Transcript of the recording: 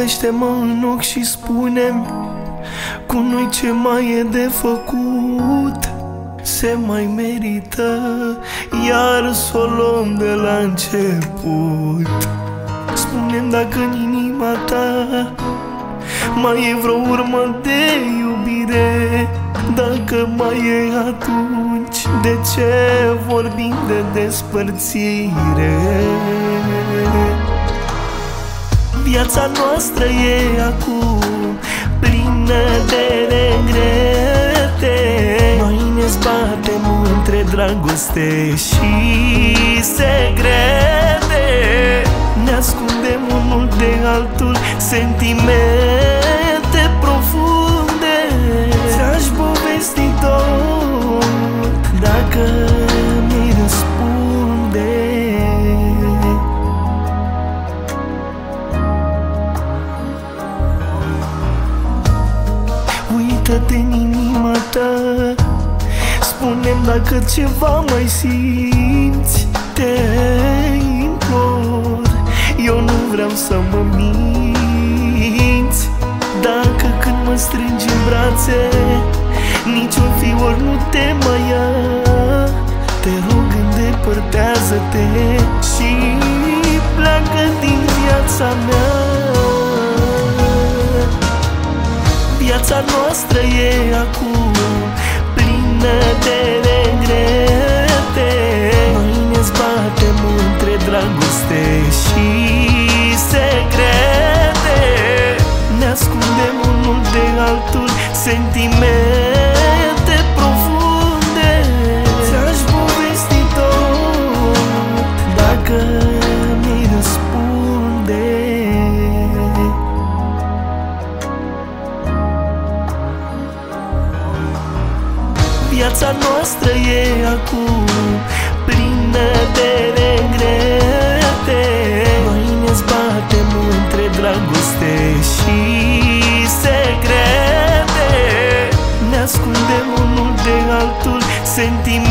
Privește-mă în ochi și spune-mi cu noi ce mai e de făcut. Se mai merită iar să o luăm de la început. Spune-mi dacă în inima ta mai e vreo urmă de iubire. Dacă mai e, atunci de ce vorbim de despărțire? Viața noastră e acum plină de regrete. Noi ne zbatem între dragoste și secrete. Ne ascundem unul de altul sentimente profunde. Ți-aș povesti tot dacă mi-ai răspunde. Uită-te în inima ta, spune-mi dacă ceva mai simți. Te implor, eu nu vreau să mă minți. Dacă când mă strângi în brațe niciun fior nu te mai ia, te rog îndepărtează-te și pleacă din viața mea. Viața noastră e acum plină de regrete. Noi ne zbatem între dragoste și secrete. Ne ascundem unul de altul sentimente profunde. Ți-aș povesti tot dacă mi-ai răspunde. Viața noastră e acum plină de regrete. Noi ne zbatem între dragoste și secrete. Ne ascundem unul de altul sentimente